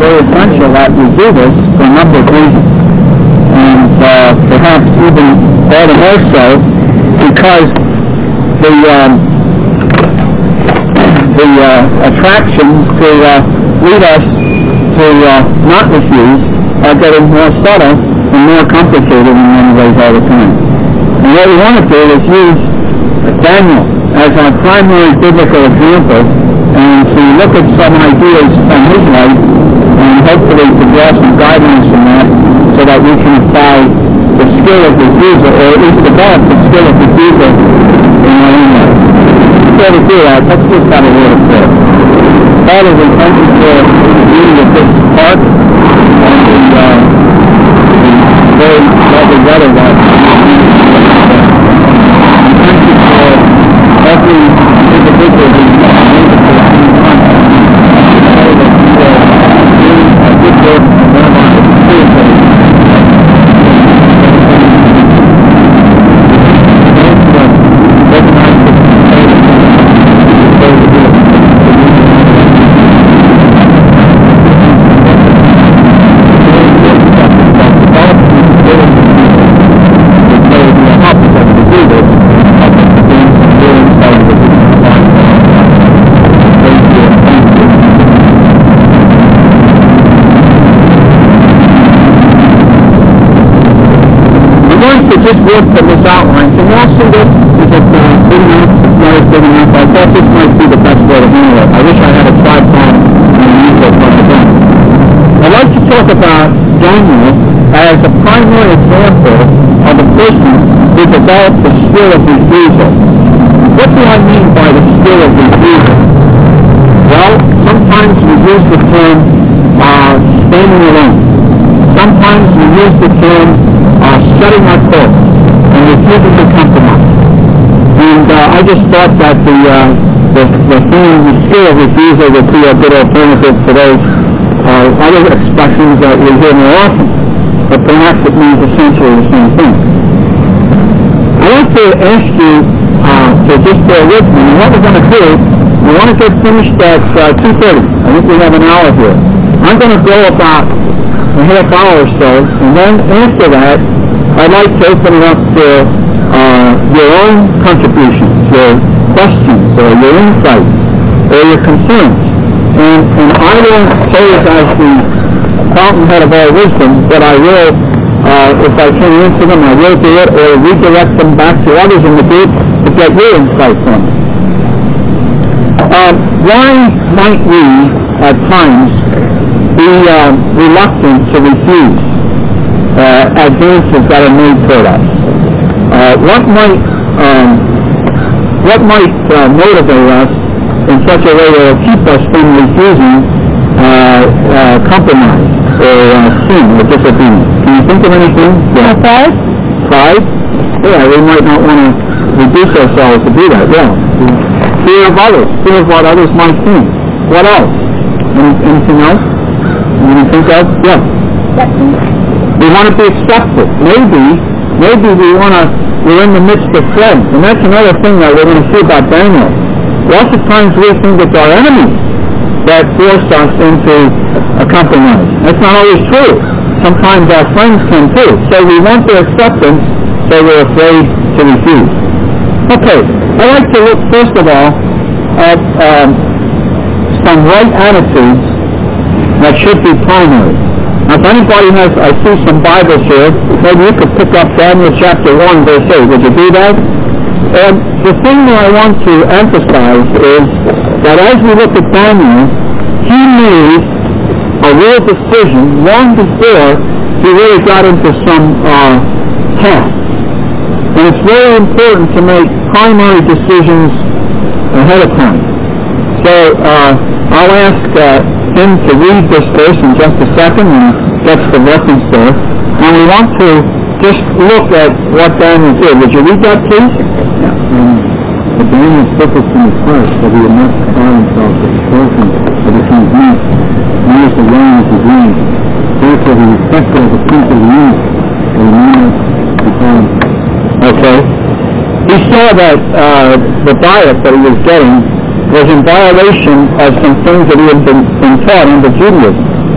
very essential that we do this for a number of reasons. And perhaps even all the more so because the attractions to lead us to not refuse are getting more subtle and more complicated in many ways all the time. And what we want to do is use Daniel as our primary biblical example and to look at some ideas from his life and hopefully to draw some guidelines from that so that we can apply the skill of refusal, or at least develop the skill of refusal in our own life. Before we do that, let's just have a word of prayer. Father, we thank you for the beauty of this park and the very lovely weather that we thank you for every individual who is able to attend contact. We pray that you will do a good work in one of our spiritual just work from this outline. So now see this, is it big enough? It's not as big enough. I thought this might be the best way to handle it. I wish I had a tripod and use it for the thing. I'd like to talk about Daniel as a primary example of a person who developed the skill of refusal. What do I mean by the skill of refusal? Well, sometimes we use the term standing alone. Sometimes we use the term setting our course and refusing to compromise. And I just thought that the skill of refusal would be a good alternative to those other expressions that we hear more often, but perhaps it means essentially the same thing. I want to ask you to just bear with me. And what we're going to do, we want to get finished at 2:30. I think we have an hour here. I'm going to go about a half hour or so, and then after that, I'd like to open it up to your own contributions, your questions, or your insights, or your concerns. And I won't pose as the fountainhead of all wisdom, but I will, if I can answer them, I will do it, or redirect them back to others in the group to get your insight from it. Why might we, at times, be reluctant to refuse advances that are made toward us? What might motivate us in such a way that will keep us from refusing compromise or sin or disobedience? Can you think of anything? Yeah. Pride? Pride? Yeah, we might not want to reduce ourselves to do that. Yeah. Fear of others. Fear of what others might think. What else? Anything else? You can think of? Yeah. We want to be accepted. Maybe we're in the midst of friends. And that's another thing that we're going to see about Daniel. Lots of times we think it's our enemies that force us into a compromise. That's not always true. Sometimes our friends can too. So we want their acceptance, so we're afraid to refuse. Okay, I'd like to look first of all at some right attitudes that should be primary. Now, if anybody has, I see some Bibles here, maybe you could pick up Daniel chapter 1, verse 8. Would you do that? And the thing that I want to emphasize is that as we look at Daniel, he made a real decision long before he really got into some tasks. And it's very important to make primary decisions ahead of time. So I'll ask him to read this verse in just a second, and that's the reference there. And we want to just look at what Daniel did. Would you read that, please? Yeah. But Daniel purposed in his heart that he would not defile himself with the portion of the king's meat, nor with the wine of his drink. Therefore he respected the prince of the meat, and the man before him. Okay. He saw that the diet that he was getting was in violation of some things that he had been taught under Judaism.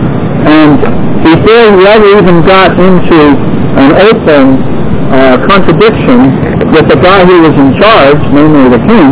And before he ever even got into an open contradiction with the guy who was in charge, namely the king,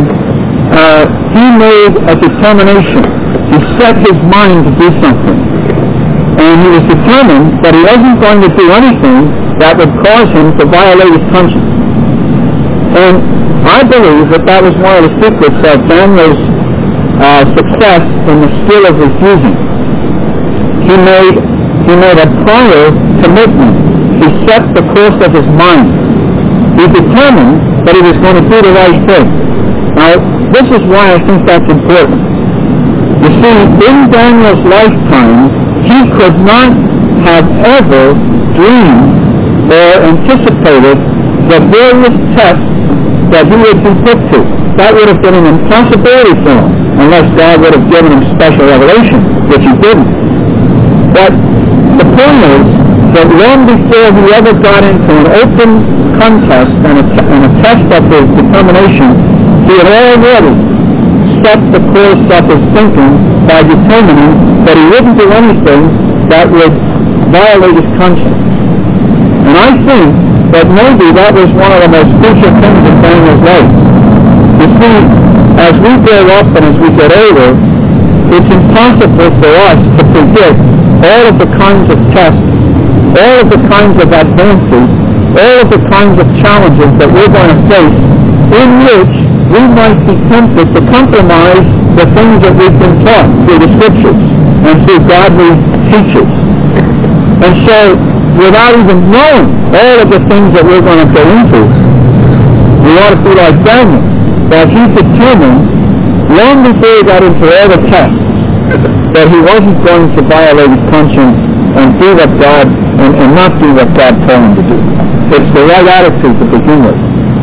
he made a determination. He set his mind to do something. And he was determined that he wasn't going to do anything that would cause him to violate his conscience. And I believe that was one of the secrets of Daniel's success in the skill of refusing. He made a prior commitment. He set the course of his mind. He determined that he was going to do the right thing. Now, this is why I think that's important. You see, in Daniel's lifetime, he could not have ever dreamed or anticipated the various tests that he would be put to. That would have been an impossibility for him, unless God would have given him special revelation, which he didn't. But the point is that long before he ever got into an open contest and a test of his determination, he had already set the course of his thinking by determining that he wouldn't do anything that would violate his conscience. And I think that maybe that was one of the most crucial things in Daniel's life. You see, as we grow up and as we get older, it's impossible for us to predict all of the kinds of tests, all of the kinds of advances, all of the kinds of challenges that we're going to face, in which we might be tempted to compromise the things that we've been taught through the Scriptures and through godly teachers. And so, without even knowing all of the things that we're going to go into, we ought to be like Daniel, that he determined, long before he got into all the tests, that he wasn't going to violate his conscience and do what God, and not do what God told him to do. It's the right attitude to begin with.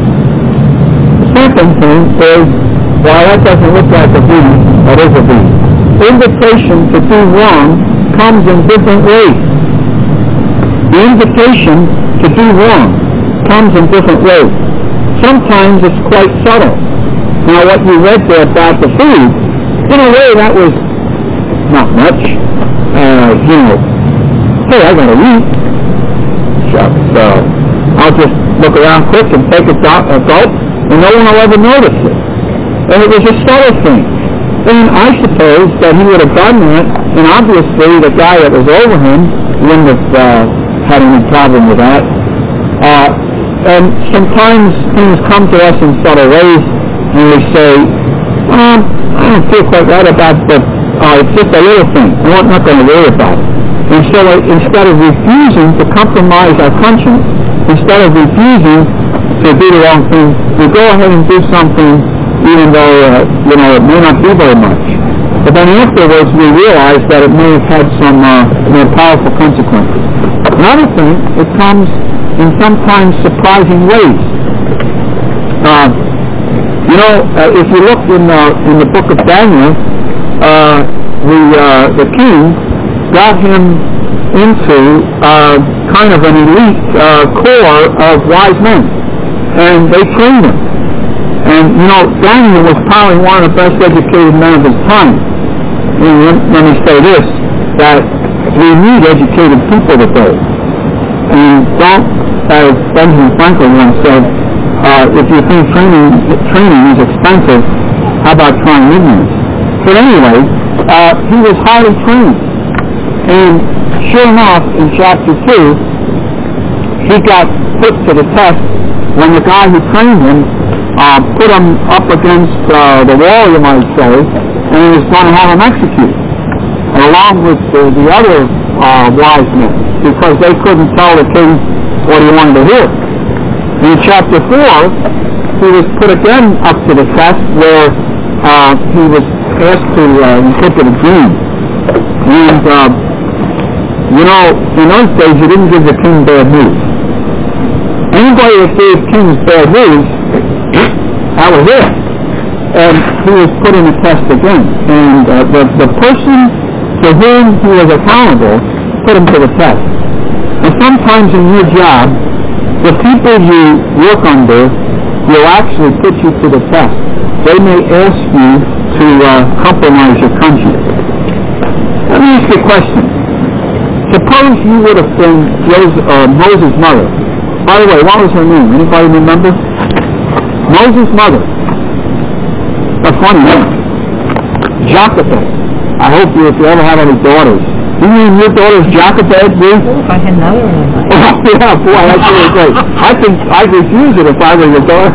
The second thing is, while that doesn't look like a V, that is a V. Invitation to do wrong comes in different ways. The invitation to do wrong comes in different ways. Sometimes it's quite subtle. Now, what you read there about the food, in a way that was not much. Hey, I gotta eat. So I'll just look around quick and take a gulp, and no one will ever notice it. And it was a subtle thing. And I suppose that he would have done that, and obviously the guy that was over him wouldn't have had any problem with that. And sometimes things come to us in subtle ways, and we say, I don't feel quite right about that. It's just a little thing. I'm not going to worry about it. And so instead of refusing to compromise our conscience, instead of refusing to do the wrong thing, we go ahead and do something even though, it may not be very much. But then afterwards we realize that it may have had some more powerful consequences. Another thing, it comes in sometimes surprising ways. If you look in the book of Daniel, the king got him into kind of an elite corps of wise men, and they trained him. And Daniel was probably one of the best educated men of his time. Let me say this, that we need educated people today. And don't, as Benjamin Franklin once said, if you think training is expensive, how about trying ignorance? But anyway, he was highly trained. And sure enough, in chapter 2, he got put to the test when the guy who trained him put him up against the wall, you might say, and he was going to have him executed, along with the other wise men, because they couldn't tell the king what he wanted to hear. In chapter 4, he was put again up to the test where he was asked to interpret a dream. And, in those days, you didn't give the king bad news. Anybody that gave kings bad news, that was it. And he was put in a test again. And the person to whom he was accountable put him to the test. And sometimes in your job, the people you work under will actually put you to the test. They may ask you to compromise your conscience. Let me ask you a question. Suppose you would have been Moses' mother. By the way, what was her name? Anybody remember? Moses' mother. A funny name. Jochebed. I hope if you ever have any daughters. You mean your daughter's Jochebed, Ruth? If I had another one, I might. Oh, yeah, boy, that's really great. I think I'd refuse it if I were your daughter.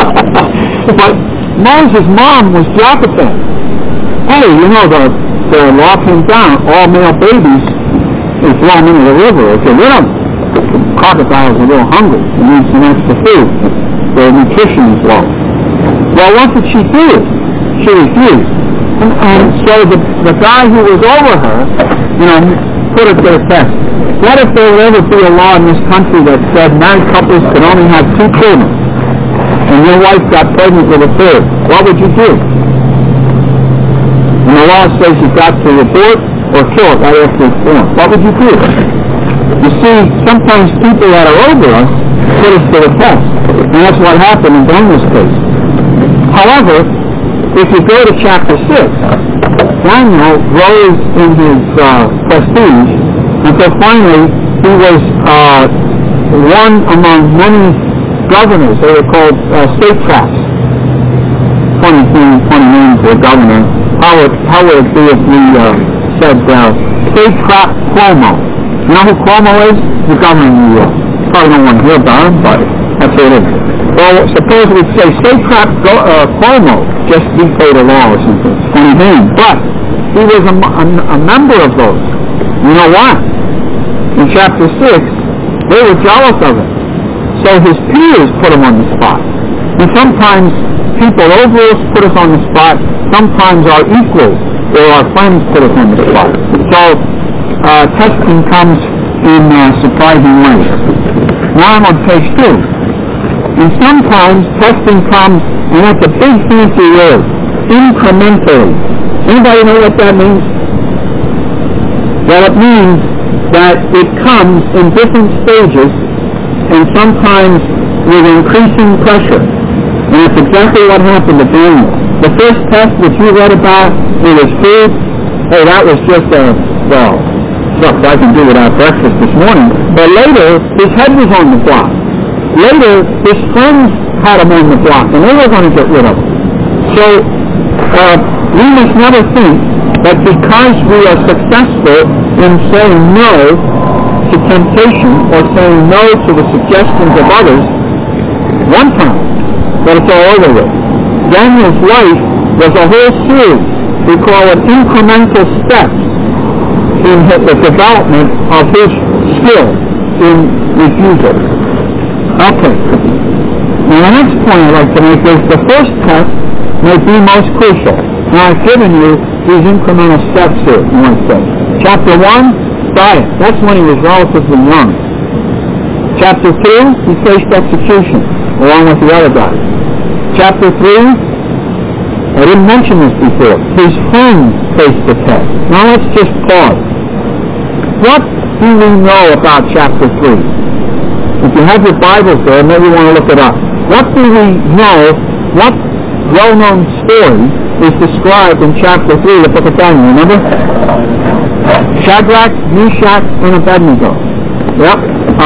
But Moses' mom was Jochebed. Hey, you know, the law came down, all male babies, they throw them into the river or get rid of them. Crocodiles are a little hungry. They need some extra food. Their nutrition is low. Well, what did she do? She refused. And so the guy who was over her, put it to the test. What if there would ever be a law in this country that said married couples could only have 2 children, and your wife got pregnant with a 3rd? What would you do? And the law says you've got to abort or kill it right after it's born. What would you do? You see, sometimes people that are over us put us to the test. And that's what happened in Daniel's case. However, if you go to chapter 6, Daniel rose in his prestige until finally he was one among many governors. They were called satraps. Funny name for a governor. How would it be if we said satrap Cuomo? You know who Cuomo is? The governor of New York. Probably no one here about him, but that's who it is. Well, suppose we'd say satrap Cuomo just vetoed a law or something. Funny name. But he was a member of those. You know why? In chapter 6, they were jealous of him. So his peers put him on the spot. And sometimes people over us put us on the spot. Sometimes our equals or our friends put us on the spot. So testing comes in surprising ways. Now I'm on page 2. And sometimes testing comes, and that's a big fancy word, incrementally. Anybody know what that means? Well, it means that it comes in different stages and sometimes with increasing pressure. And that's exactly what happened to Daniel. The first test that you read about with his food, hey, that was just stuff I can do without breakfast this morning. But later, his head was on the block. Later, his friends had him on the block, and they were going to get rid of him. So, we must never think that because we are successful in saying no to temptation or saying no to the suggestions of others, one time, that it's all over with. Daniel's life was a whole series. We call it incremental steps in the development of his skill in refusal. Okay. Now the next point I'd like to make is the first test may be most crucial. Now I've given you these incremental steps here, you might say. Chapter 1, diet. That's when he was relatively young. Chapter 2, he faced execution, along with the other guys. Chapter 3, I didn't mention this before, his friends faced the test. Now let's just pause. What do we know about chapter 3? If you have your Bibles there, maybe you want to look it up. What do we know, what well-known story is described in chapter 3 of the book of Daniel, remember? Shadrach, Meshach, and Abednego. Yep.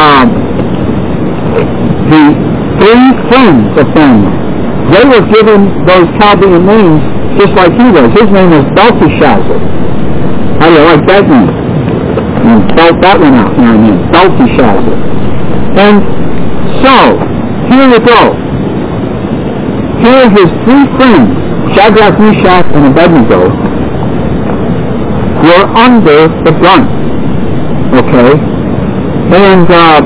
The 3 friends of Daniel. They were given those Chaldean names just like he was. His name was Belteshazzar. How do you like that name? You spelled that one out in our name. Belteshazzar. And so, here we go. Here his 3 friends, Shadrach, Meshach, and Abednego, were under the gun. Okay? And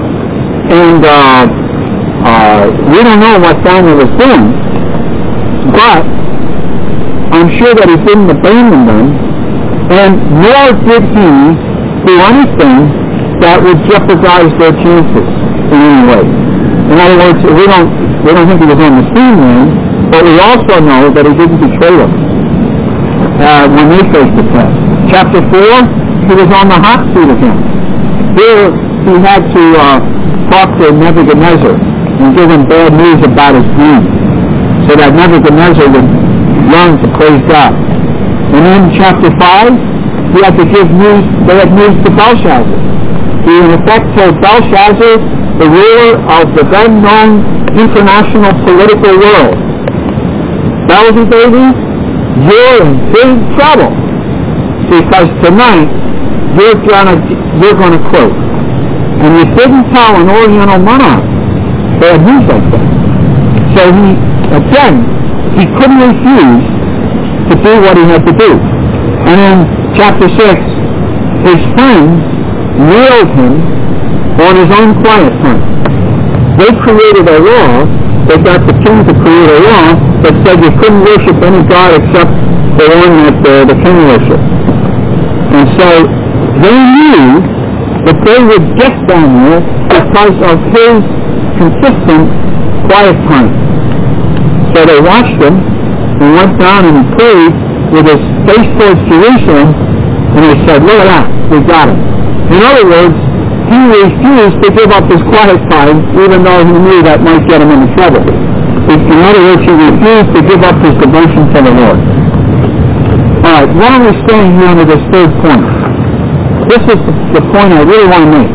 we don't know what Daniel was doing, but I'm sure that he didn't abandon them, and nor did he do anything that would jeopardize their chances in any way. In other words, we don't think he was on the scene then, but we also know that he didn't betray them when they faced the test. Chapter 4, he was on the hot seat again. Here he had to talk to Nebuchadnezzar and give him bad news about his dream, so that Nebuchadnezzar would learn to praise God. And in chapter 5, he he had to give news, they had news to Belshazzar. He in effect told Belshazzar, the ruler of the then known international political world, Belsy baby, you're in big trouble, because tonight you're gonna croak. And you didn't tell an Oriental monarch bad news like that. So he couldn't refuse to do what he had to do. And in chapter 6, his friends nailed him on his own quiet time. They created a law, they got the king to create a law that said you couldn't worship any god except the one that the king worshipped. And so they knew that they would get Daniel because of his consistent quiet time. So they watched him and went down and he prayed with his face towards Jerusalem, and they said, look at that, we got him. In other words, he refused to give up his quiet time even though he knew that might get him into trouble. In other words, he refused to give up his devotion to the Lord. Alright, why are we staying here under this third point? This is the point I really want to make.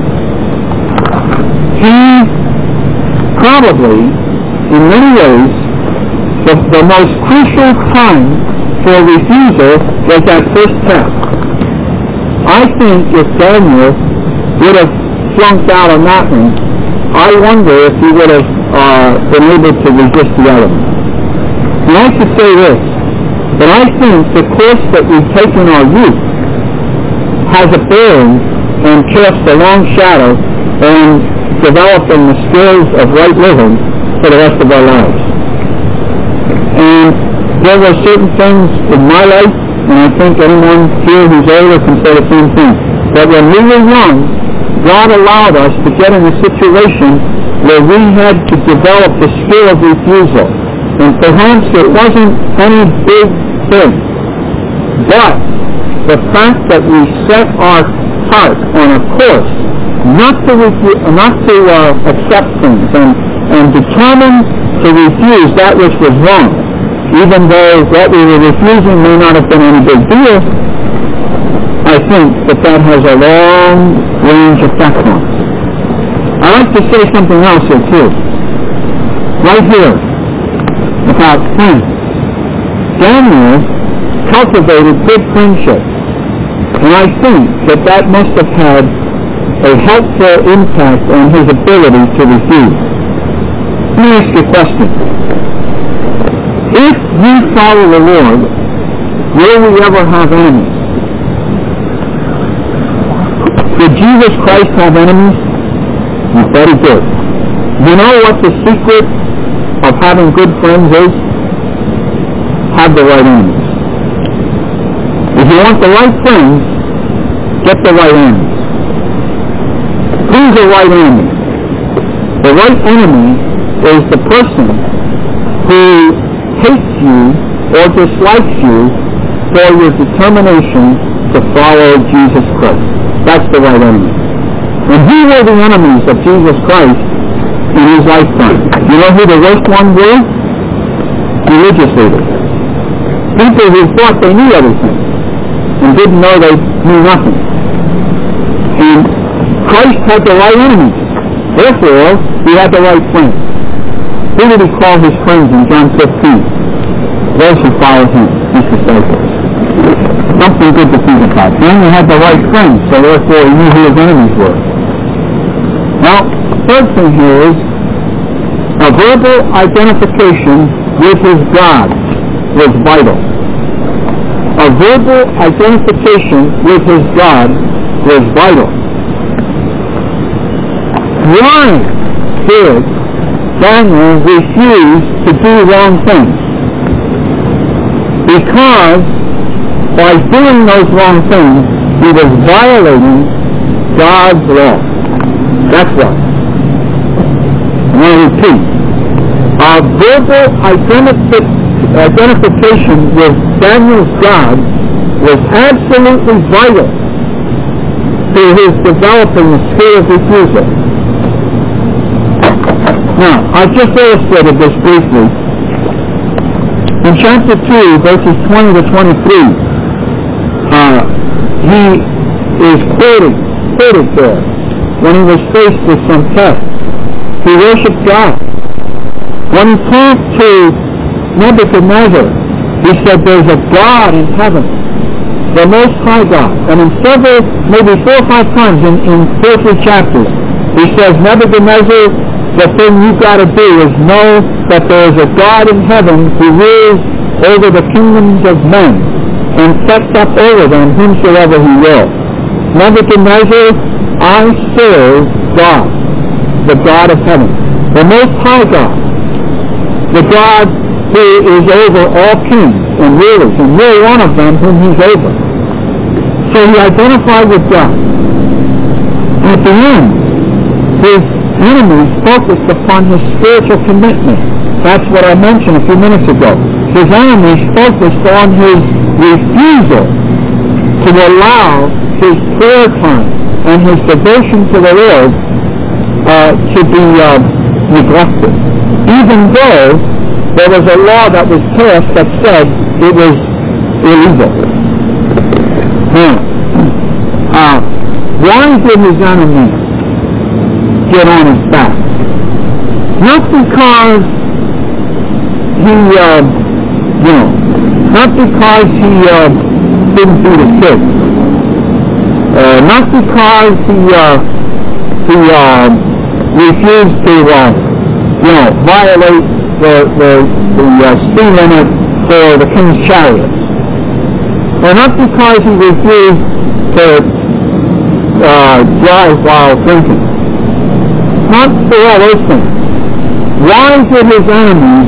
He probably, in many ways, the most crucial time for refusal was that first test. I think if Daniel would have flunked out on that one, I wonder if he would have been able to resist the elements. And I should say this, that I think the course that we take in our youth has a bearing and casts a long shadow on developing the skills of right living for the rest of our lives. And there were certain things in my life, and I think anyone here who's older can say the same thing, that when we were young, God allowed us to get in a situation where we had to develop the skill of refusal. And perhaps it wasn't any big thing, but the fact that we set our heart on a course not to accept things and determined to refuse that which was wrong, even though what we were refusing may not have been any big deal, I think that has a long range effect on us. I'd like to say something else here too. Right here, about friends. Daniel cultivated good friendship, and I think that must have had a helpful impact on his ability to refuse. Let me ask you a question. If we follow the Lord, will we ever have enemies? Did Jesus Christ have enemies? You bet he did. You know what the secret of having good friends is? Have the right enemies. If you want the right friends, get the right enemies. Who's the right enemy? The right enemy is the person who hates you or dislikes you for your determination to follow Jesus Christ. That's the right enemy. And who were the enemies of Jesus Christ in his lifetime? You know who the worst ones were? Religious leaders. People who thought they knew everything and didn't know they knew nothing. And Christ had the right enemies. Therefore, he had the right friends. Who did he call his friends in John 15? Those who follow him, his disciples. Something good to think about. He only had the right friends, so therefore he knew who his enemies were. Now, third thing here is a verbal identification with his God was vital. A verbal identification with his God was vital. Why did Daniel refuse to do wrong things? Because by doing those wrong things, he was violating God's law. That's why. I want to repeat. A verbal identification with Daniel's God was absolutely vital to his developing the skill of refusal. Now, I've just illustrated this briefly. In chapter 2, verses 20 to 23, he is quoted there when he was faced with some tests. He worshipped God. When he talked to Nebuchadnezzar, he said there's a God in heaven, the Most High God. And in several, maybe 4 or 5 times in 2 or 3 chapters, he says, Nebuchadnezzar, the thing you've got to do is know that there is a God in heaven who rules over the kingdoms of men and sets up over them whomsoever he will. Nebuchadnezzar, I serve God, the God of heaven, the Most High God, the God who is over all kings and rulers, and you're one of them whom he's over. So he identified with God. At the end, his enemies focused upon his spiritual commitment. That's what I mentioned a few minutes ago. His enemies focused on his refusal to allow his prayer time and his devotion to the Lord to be neglected, even though there was a law that was passed that said it was illegal. Now, why did his enemies get on his back? Not because he, not because he didn't do the kids, not because he refused to, violate the speed limit for the king's chariots, or not because he refused to drive while drinking. Not for all those things. Why did his enemies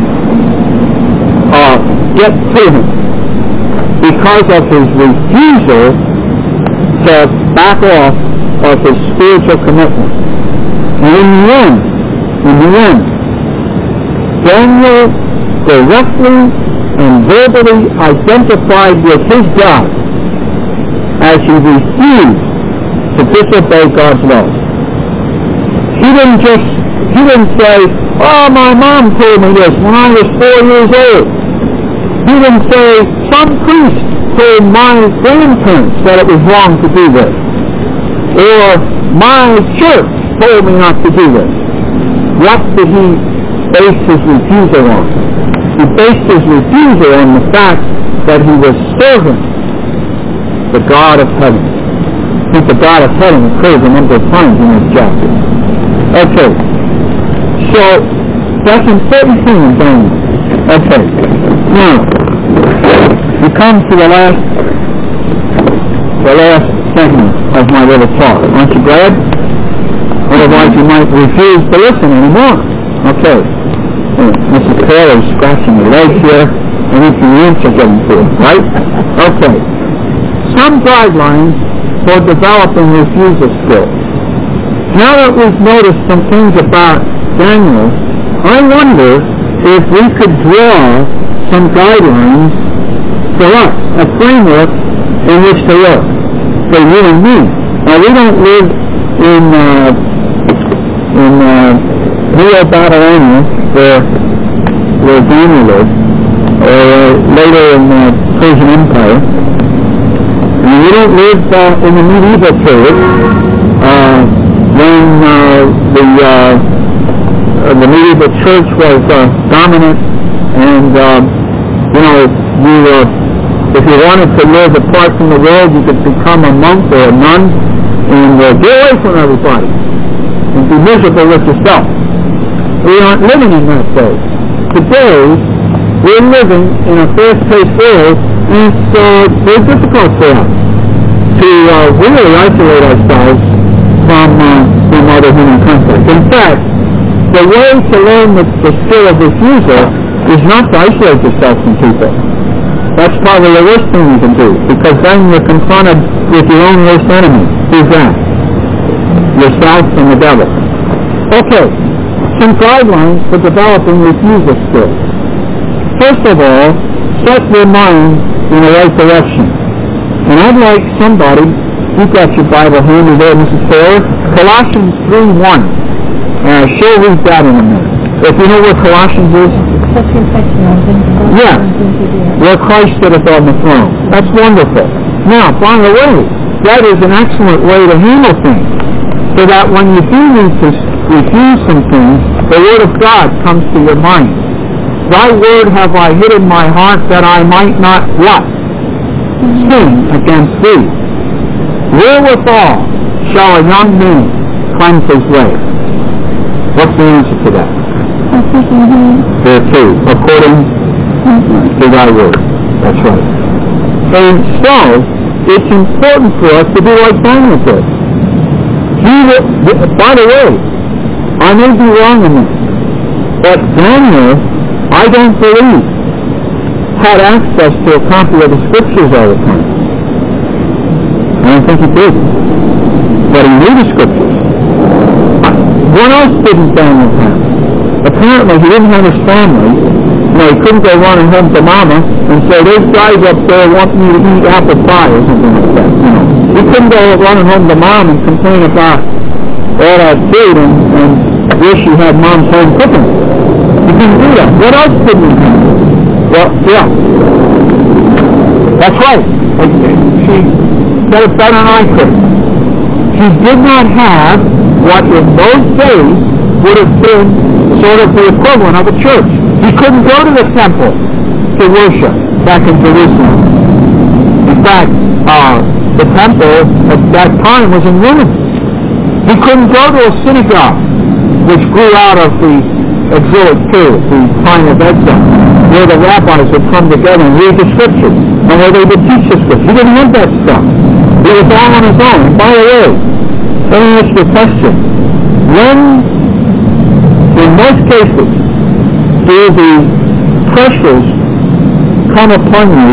get to him? Because of his refusal to back off of his spiritual commitment. And in the end, Daniel directly and verbally identified with his God as he refused to disobey God's law. He didn't say, oh, my mom told me this when I was 4 years old. He didn't say, some priest told my grandparents that it was wrong to do this. Or my church told me not to do this. What did he base his refusal on? He based his refusal on the fact that he was serving the God of heaven. I think the God of heaven occurs a number of times in this chapter. Okay. So, that's an important thing in Daniel. Okay. Now, we come to the last segment of my little talk. Aren't you glad? Otherwise you might refuse to listen anymore. Okay. Mrs. Taylor is scratching her legs here. I think the answer getting to it, right? Okay. Some guidelines for developing refusal skills. Now that we've noticed some things about Daniel, I wonder if we could draw some guidelines for us, a framework in which to work, for you and me. Now we don't live in Neo-Babylonia, where Daniel lived, or later in the Persian Empire. And we don't live in the medieval period, when the medieval church was dominant, and if you wanted to live apart from the world, you could become a monk or a nun and get away from everybody and be miserable with yourself. We aren't living in that day. Today, we're living in a fast-paced world, and it's very difficult for us to really isolate ourselves from other human conflict. In fact, the way to learn the skill of refusal is not to isolate yourself from people. That's probably the worst thing you can do, because then you're confronted with your own worst enemy. Who's that? Yourself and the devil. Okay, some guidelines for developing refusal skills. First of all, set your mind in the right direction. And I'd like somebody, you've got your Bible handy there, Mrs. Taylor, Colossians 3:1. She'll read that in a minute. If you know where Colossians is? Yeah. Where Christ sitteth on the throne. That's wonderful. Now, by the way, that is an excellent way to handle things, so that when you do need to refuse some things, the Word of God comes to your mind. Thy word have I hid in my heart that I might not what? Sin against thee. Wherewithal shall a young man cleanse his way? What's the answer to that? There too, according to thy word. That's right. And so, it's important for us to do like Daniel did. By the way, I may be wrong in this, but Daniel, I don't believe, had access to a copy of the Scriptures all the time. I don't think he did. But he knew the Scriptures. What else didn't Daniel have? Apparently he didn't have his family. He couldn't go running home to Mama and say, those guys up there want me to eat apple pie or something like that. He couldn't go running home to Mom and complain about all that food and wish he had Mom's home cooking. He couldn't do that. What else didn't he have? Well, yeah. That's right. She said it better than I could. He did not have what in those days would have been sort of the equivalent of a church. He couldn't go to the temple to worship back in Jerusalem. In fact, the temple at that time was in ruins. He couldn't go to a synagogue, which grew out of the exilic period, the time of exile, where the rabbis would come together and read the Scriptures, and where they would teach the Scriptures. He didn't have that stuff. He was all on his own. And by the way, let me ask you a question. When, in most cases, do the pressures come upon you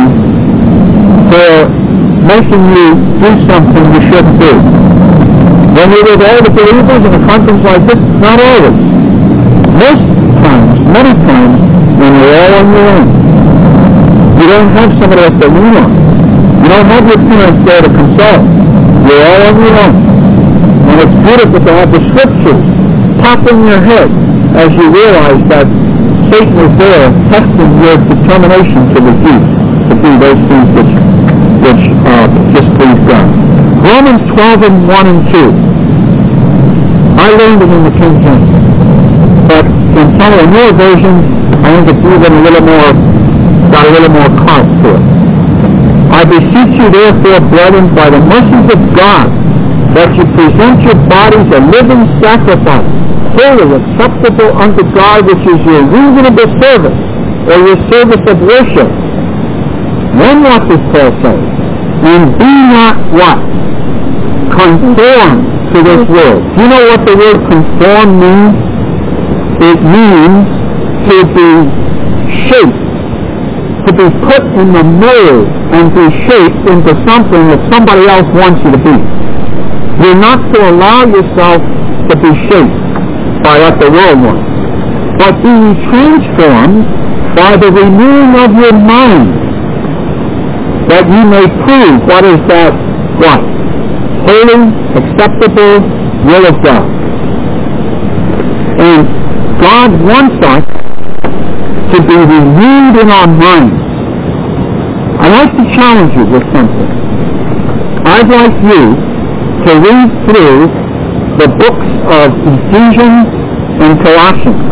for making you do something you shouldn't do? When you're with all the believers in a conference like this, not always. Most times, many times, when you're all on your own, you don't have somebody else to lean on. You don't have your parents there to consult. You're all on your own. And it's beautiful to have the Scriptures pop in your head as you realize that Satan is there testing your determination to refuse to do those things which displease God. Romans 12 and 1 and 2. I learned it in the King James. But in some of the newer versions, I think it's even got a little more carp to it. I beseech you therefore, brethren, by the mercies of God, that you present your bodies a living sacrifice, holy, acceptable unto God, which is your reasonable service, or your service of worship. Then what does Paul say? And be not what? Conform to this world. Do you know what the word conform means? It means to be shaped, to be put in the mold and be shaped into something that somebody else wants you to be. You're not to allow yourself to be shaped by what the world wants, but be transformed by the renewing of your mind, that you may prove what is that what? Holy, acceptable will of God. And God wants us to be renewed in our minds. I'd like to challenge you with something. I'd like you to read through the books of Ephesians and Colossians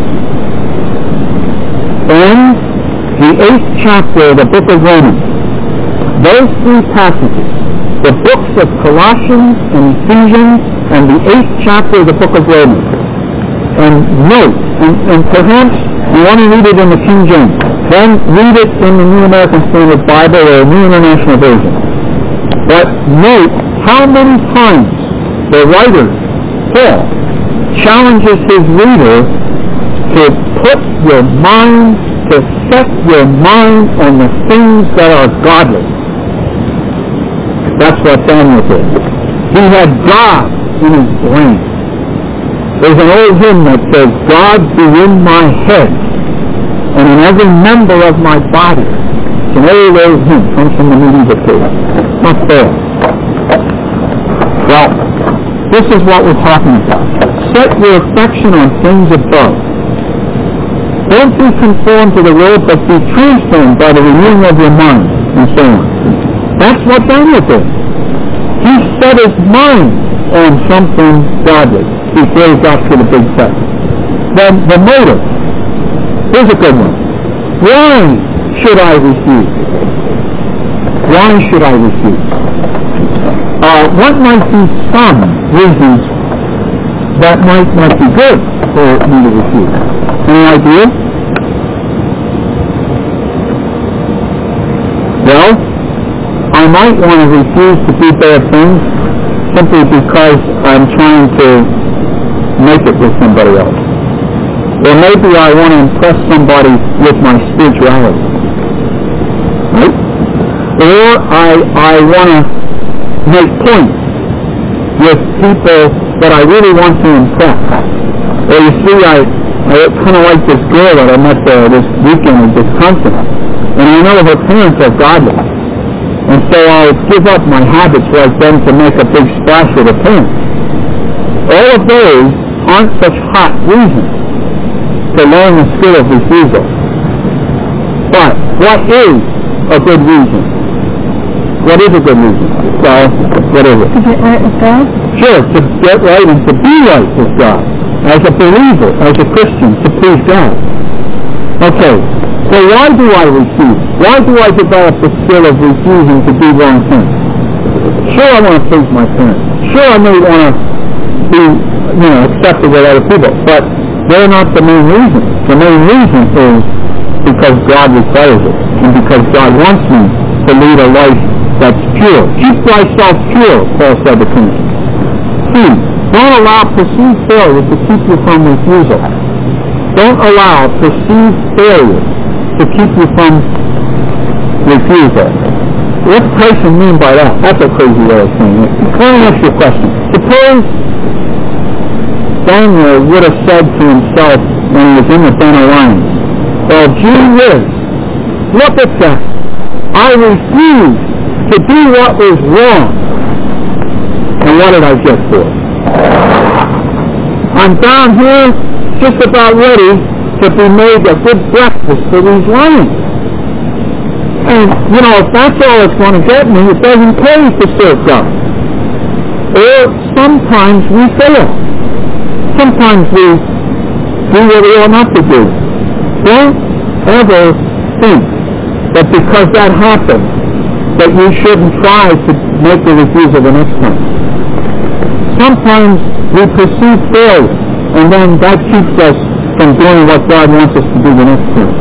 and the 8th chapter of the book of Romans. Those three passages, the books of Colossians and Ephesians and the 8th chapter of the book of Romans. And note, and perhaps you want to read it in the King James, then read it in the New American Standard Bible or New International Version. But note how many times the writer, Paul, challenges his reader to put your mind, to set your mind on the things that are godly. That's what Daniel did. He had God in his brain. There's an old hymn that says, God be in my head and in every member of my body. It's an old hymn. It comes from the medieval period. Not fair. Well, this is what we're talking about. Set your affection on things above. Don't be conformed to the world, but be transformed by the renewing of your mind, and so on. That's what Daniel did. He set his mind on something godly before he got to the big test. Then the motive. Here's a good one. Why should I refuse? Why should I refuse? What might be some reasons that might not be good for me to refuse? Any idea? Well, I might want to refuse to do bad things simply because I'm trying to make it with somebody else. Or maybe I want to impress somebody with my spirituality. Right? Or I want to make points with people that I really want to impress. Or you see, I kind of like this girl that I met this weekend in Wisconsin. And I know her parents are godly. And so I'll give up my habits like them to make a big splash with her parents. All of those aren't such hot reasons to learn the skill of refusal. But what is a good reason? What is a good reason? Well, what is it? To get right with God? Sure, to get right and to be right with God. As a believer, as a Christian, to please God. Okay, so why do I refuse? Why do I develop the skill of refusing to do wrong things? Sure, I want to please my parents. Sure, I may want to be, accepted with other people, but they're not the main reason. The main reason is because God requires it, and because God wants me to lead a life that's pure. Keep thyself pure, Paul said to Timothy. Don't allow perceived failure to keep you from refusal. Don't allow perceived failure to keep you from refusal. What's Tyson mean by that? That's a crazy way of saying it. Let me ask you a question. Suppose Daniel would have said to himself when he was in the den of lions, well, gee whiz, look at that. I refuse to do what was wrong. And what did I get for it? I'm down here just about ready to be made a good breakfast for these lions. And, if that's all it's going to get me, it doesn't pay to serve God. Or sometimes we fail. Sometimes we do what we ought not to do. Don't ever think that because that happened, that you shouldn't try to make the refusal the next time. Sometimes we perceive failure, and then that keeps us from doing what God wants us to do the next time.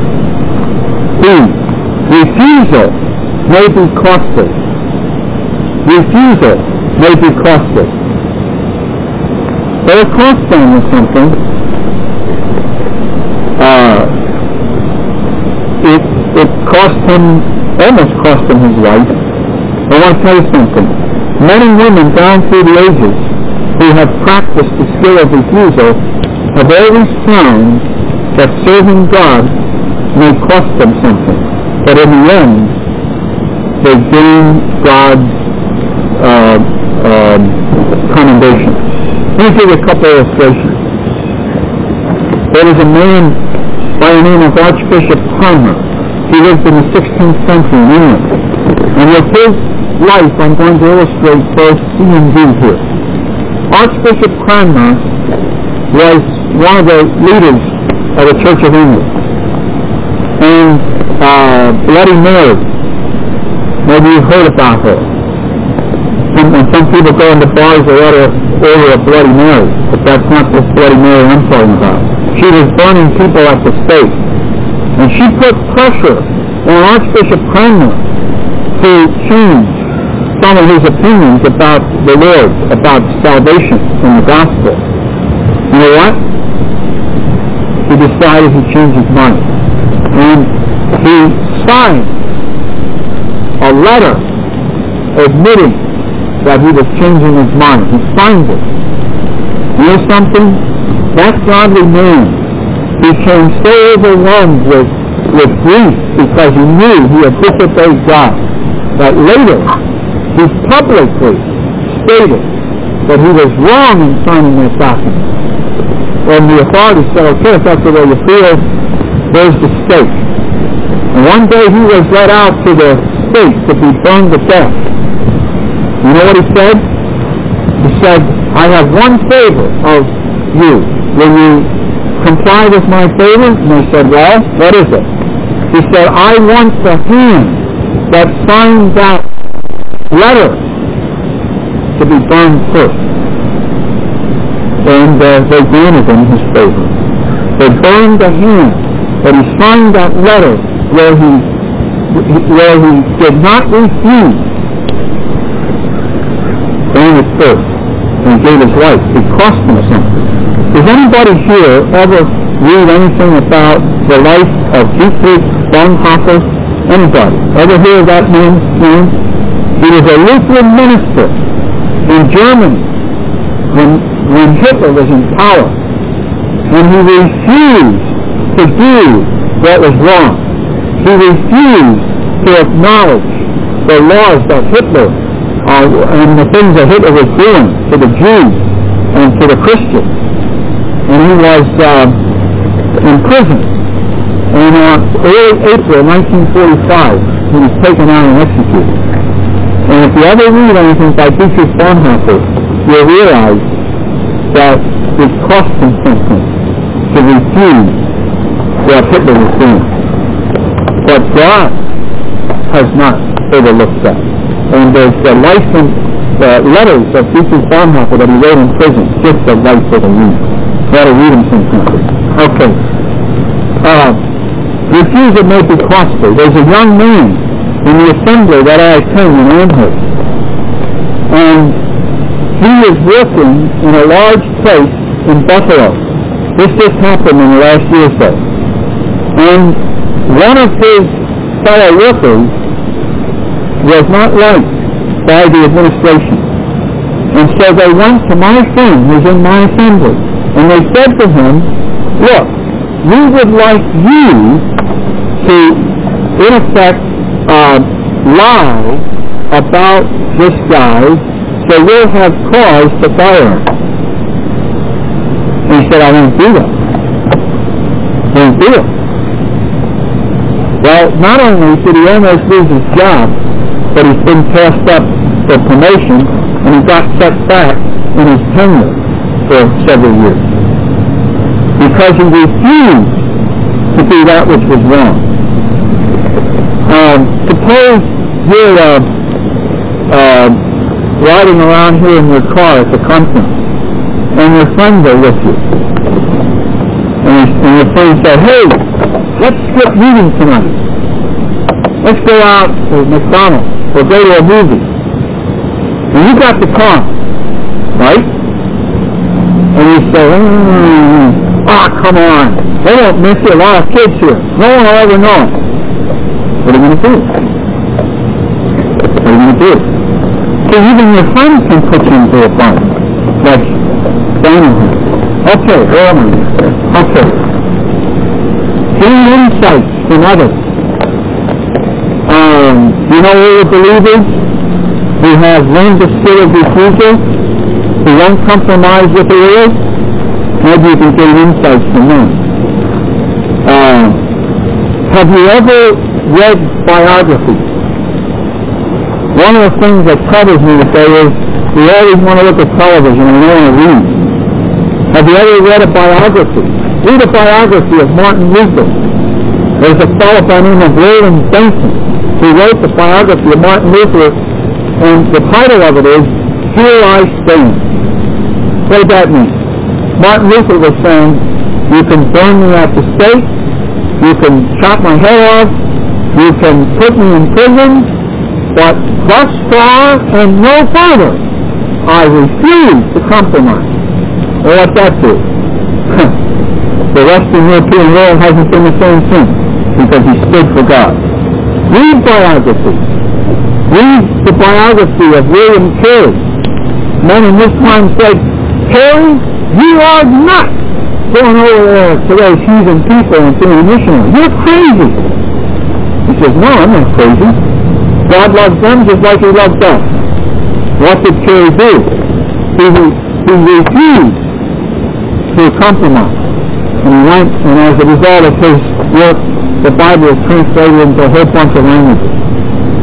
Refusal may be costly. Refusal may be costly. But it cost Daniel something. It almost cost him his life. I want to tell you something. Men and women down through the ages who have practiced the skill of refusal have always found that serving God may cost them something. But in the end, they gain God's commendation. Let me give you a couple of illustrations. There was a man by the name of Archbishop Cranmer. He lived in the 16th century in England. And with his life, I'm going to illustrate both C and D here. Archbishop Cranmer was one of the leaders of the Church of England. And Bloody Mary, maybe you've heard about her. And some people go into bars or order a Bloody Mary, but that's not the Bloody Mary I'm talking about. She was burning people at the stake. And she put pressure on Archbishop Cranmer to change some of his opinions about the Lord, about salvation and the gospel. You know what? He decided to change his mind. And he signed a letter admitting that he was changing his mind. He signed it. You know something? That godly man became so overwhelmed with grief because he knew he had disobeyed God that later he publicly stated that he was wrong in signing that document. And the authorities said, okay, if that's the way you feel, there's the stake. And one day he was led out to the stake to be burned to death. You know what he said? He said, I have one favor of you. Will you comply with my favor? And they said, well, what is it? He said, I want the hand that signed that letter to be burned first. And they granted him his favor. They burned the hand that he signed that letter where he did not refuse. Burned it first. And gave his life. It cost him something. Does anybody here ever read anything about the life of Dietrich Bonhoeffer? Anybody? Ever hear of that man's name? He was a Lutheran minister in Germany when Hitler was in power. And he refused to do what was wrong. He refused to acknowledge the laws that Hitler and the things that Hitler was doing to the Jews and to the Christians. And he was imprisoned. And in early April 1945, he was taken out and executed. And if you ever read anything by Dietrich Bonhoeffer, you'll realize that it cost him something to refuse what Hitler was doing. But God has not overlooked that. And there's the license, the letters of Dietrich Bonhoeffer that he wrote in prison, just the life for the read. You ought to read them sometime. Okay. Refusal may be costly. There's a young man in the assembly that I attend in Amherst. And he is working in a large place in Buffalo. This just happened in the last year or so. And one of his fellow workers was not liked by the administration. And so they went to my friend who's in my assembly. And they said to him, look, we would like you to, in effect, lie about this guy, so we'll have cause to fire him. And he said, I won't do that. Won't do it. Well, not only did he almost lose his job, but he's been passed up for promotion, and he got set back in his tenure for several years. Because he refused to do that which was wrong. Suppose you're riding around here in your car at the conference, and your friends are with you. And your friends say, hey, let's skip meeting tonight. Let's go out to McDonald's or go to a movie. And you got the car, right? And you say, come on. They won't miss you. A lot of kids here. No one will ever know it. What are you going to do? What are you going to do? So even your friends can put you into a bind. Like Daniel. Okay, where am I? Okay. Gain insights from others. You know all the believers who have learned the skill of refusal, who won't compromise with the world? Maybe you can gain insights from them. Have you ever read biographies? One of the things that troubles me today is we always want to look at television and we don't want to read. Have you ever read a biography? Read a biography of Martin Luther. There's a fellow by the name of William Benson who wrote the biography of Martin Luther, and the title of it is Here I Stand. What does that mean? Martin Luther was saying, you can burn me at the stake, you can chop my head off, you can put me in prison, but thus far and no further, I refuse to compromise. Well, what's that do? The Western European world hasn't been the same since, because he stood for God. Read biographies. Read the biography of William Carey. Men in this time said, Carey, you are not going over there to those heathen people and being a missionary. You're crazy. He says, no, I'm not crazy. God loves them just like he loves us. What did Carey do? He refused to compromise. And he went, and as a result of his work, the Bible is translated into a whole bunch of languages.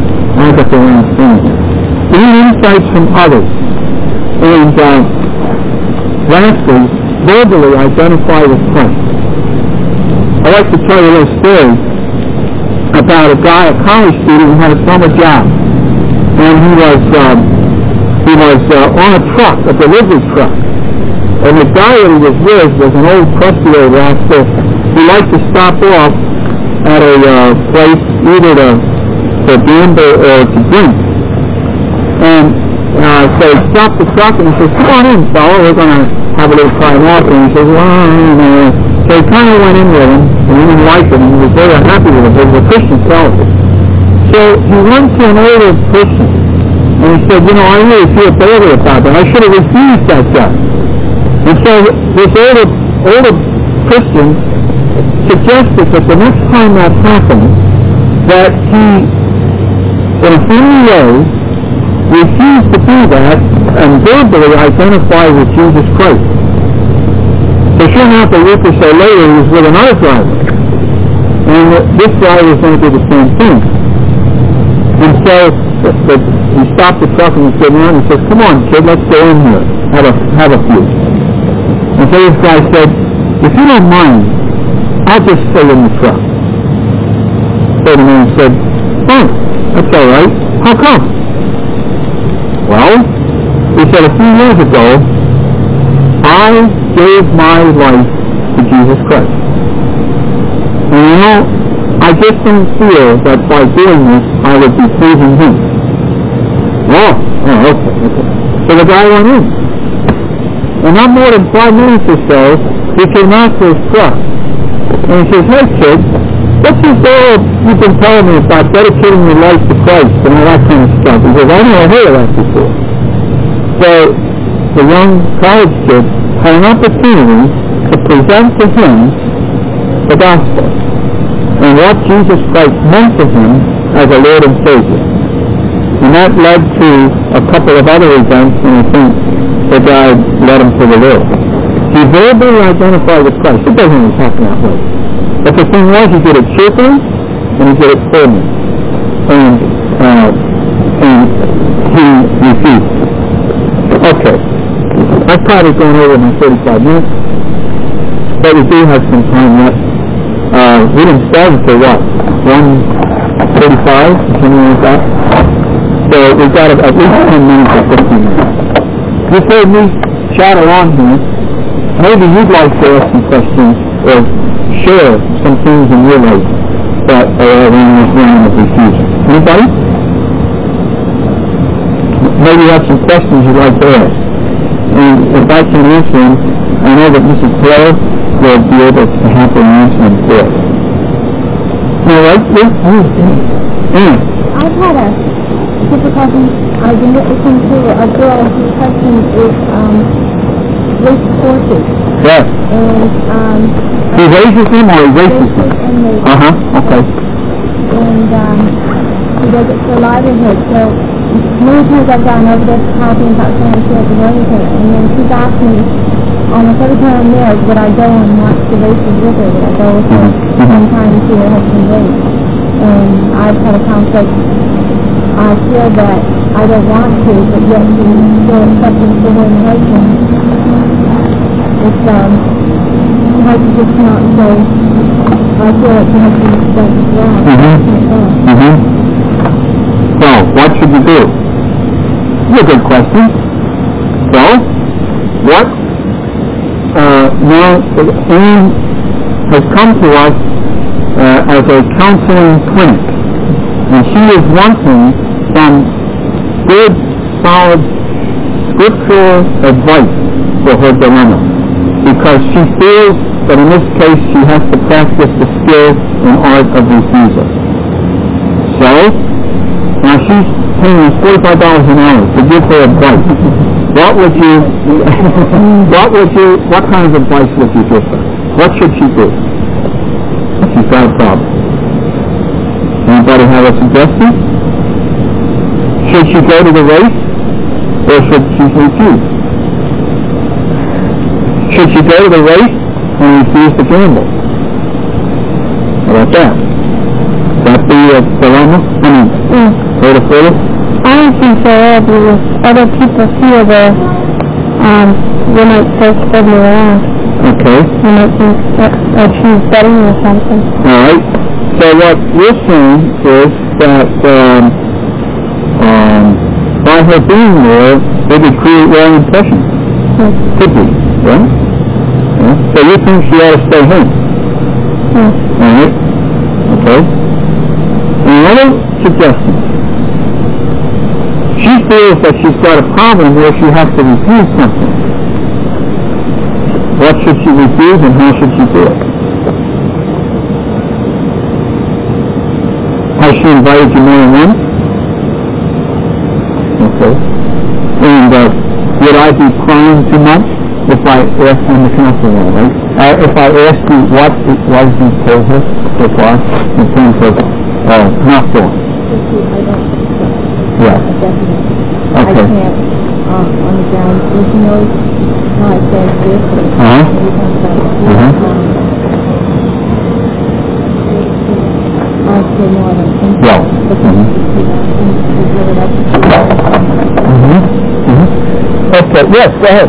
Agatha Weinstein. Gain insights from others. And lastly, verbally identify with Christ. I'd like to tell you a little story about a guy, a college student who had a summer job. And he was on a truck, a delivery truck. And the guy that he was with was an old crusty old rascal who liked to stop off at a place either to gamble or to drink. And so he stopped the truck and he says, "Come on in, fella, we're going to have a little time off." And he says, "Well, so he kind of went in with him, and he didn't like it, and he was very unhappy with him. He was a Christian fellow. So he went to an older person, and he said, "I really feel badly about that. I should have refused that job." And so this older Christian suggested that the next time that happened, that he, in a friendly way, refused to do that and verbally identify with Jesus Christ. So sure enough, a week or so later, he was with another driver. And this driver was going to do the same thing. And so he stopped the truck and he said, "Man," he says, "Come on, kid, let's go in here. Have a few." And so this guy said, "If you don't mind, I'll just stay in the truck." So the man said, "Oh, that's all right. How come?" "Well," he said, "a few years ago, I gave my life to Jesus Christ. And I just don't feel that by doing this, I would be pleasing Him." "Oh, okay. So the guy went in. And not more than 5 minutes or so, he came out to his truck. And he says, "Hey, kid, what's this all you've been telling me about dedicating your life to Christ and all that kind of stuff?" He says, "I never heard of that before." So the young college kid had an opportunity to present to him the gospel and what Jesus Christ meant to him as a Lord and Savior. And that led to a couple of other events, and I think the guy led him to the Lord. He verbally identified with Christ. It doesn't always happen that way. But the thing was, he did it cheerfully, and he did it firmly. And he refused. Okay. I've probably gone over my 35 minutes, but we do have some time left. We didn't start until what? 1:35, something like that. So we've got at least 10 minutes or 15 minutes. You've heard me chatter on here. Maybe you'd like to ask some questions or share some things in your life that are around this realm of refusal. Anybody? Maybe you have some questions you'd like to ask. And if I can answer them, I know that Mrs. Blair will be able to happily answer them for us. All right? Yeah. I've had a difficulty. I've been listening to a girl whose husband is race horses. Yes. And he raises them or he races them? Okay. And he does it for livelihood. So many times I've gone over this talking about saying she has a racer, and then she's asked me almost every time I'm there, would I go and watch the races with her? Would I go with her sometime to see her husband race? And I've had a conflict. I feel that I don't want to, but yet to still accepting for her and her husband. It's hard to just not say, I feel like the husband does it wrong. So, what should you do? That's a good question. So, what? Now, Anne has come to us as a counseling clinic, and she is wanting some good, solid, scriptural advice for her dilemma, because she feels that in this case she has to practice the skill and art of refusal. So, now she's paying us $45 an hour to give her advice. What kind of advice would you give her? What should she do? She's got a problem. Anybody have a suggestion? Should she go to the race, or should she refuse? Should she go to the race and refuse to gamble? How about that? Would that be a dilemma? Way to put it? I don't think so. Because other people feel they might take me around. Okay. They might think that she's betting or something. All right. So what you're saying is that by her being there, it would create wrong impressions. Could be, right? Yeah. So you think she ought to stay home? All right. Okay. Another suggestion. She feels that she's got a problem where she has to refuse something. What should she refuse and how should she do it? Has she invited you more than once? Okay. And would I be crying too much if I asked on the counseling room, right? If I asked you what it was you told her so far in terms of not doing? Yeah. Okay. I can't, on the ground, she knows how I said this. Okay, yes, go ahead.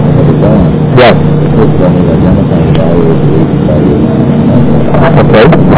Yes. Okay.